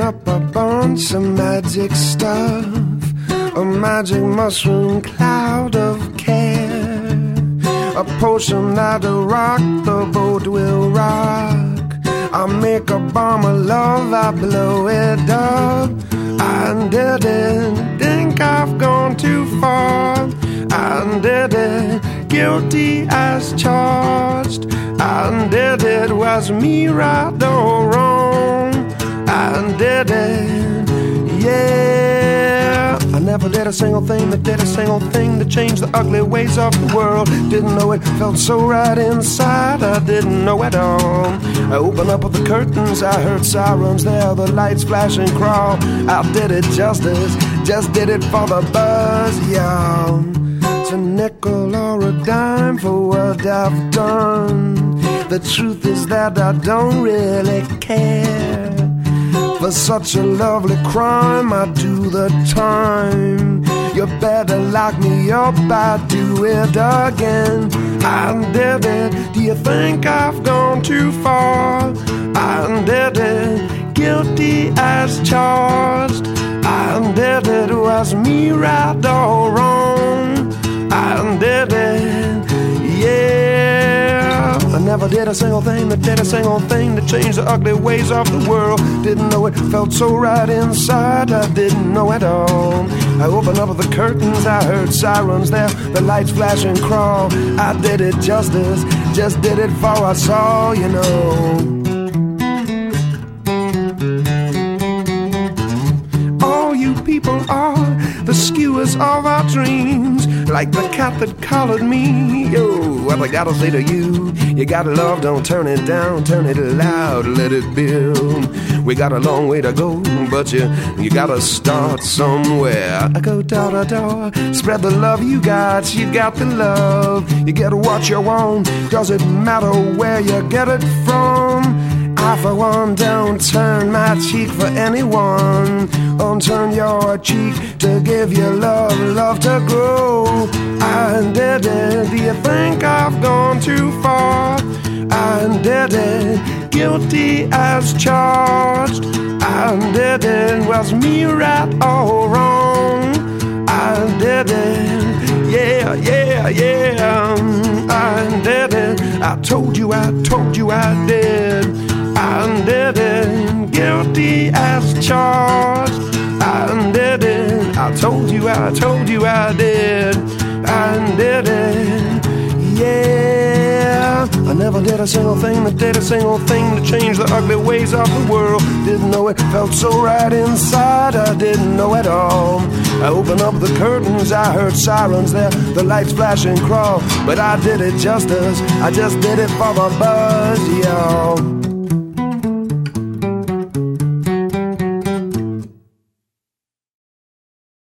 up a bunch of magic stuff, a magic mushroom cloud of care, a potion that'll rock the boat will rock. I make a bomb of love, I blow it up. I didn't think I've gone too far. I did it, guilty as charged. I did it, was me right or wrong? I did it, yeah. I never did a single thing that did a single thing to change the ugly ways of the world. Didn't know it felt so right inside, I didn't know at all. I opened up the curtains, I heard sirens there, the lights flash and crawl. I did it justice, just did it for the buzz, y'all. It's a nickel or a dime for what I've done. The truth is that I don't really care. For such a lovely crime, I do the time. You better lock me up, I do it again. I did it, do you think I've gone too far? I did it, guilty as charged. I did it, was me right or wrong? I did it, yeah. I never did a single thing that did a single thing to change the ugly ways of the world. Didn't know it felt so right inside, I didn't know at all. I opened up the curtains, I heard sirens there, the lights flash and crawl. I did it justice, just did it for us all, you know. All you people are the skewers of our dreams, like the cat that collared me. Yo, what I gotta say to you, you gotta love, don't turn it down, turn it loud, let it build. We got a long way to go, but you gotta start somewhere. I go door to door, spread the love you got the love. You get what you want, doesn't matter where you get it from. I for one don't turn my cheek for anyone. Don't turn your cheek to give you love, love to grow. I did it, do you think I've gone too far? I did it, guilty as charged. I did it, was me right or wrong? I did it, yeah, yeah, yeah. I did it, I told you I did. I did it, guilty as charged. I did it, I told you I did. I did it, yeah. I never did a single thing that did a single thing to change the ugly ways of the world. Didn't know it felt so right inside, I didn't know at all. I opened up the curtains, I heard sirens there, the lights flash and crawl. But I did it justice, I just did it for the buzz, y'all.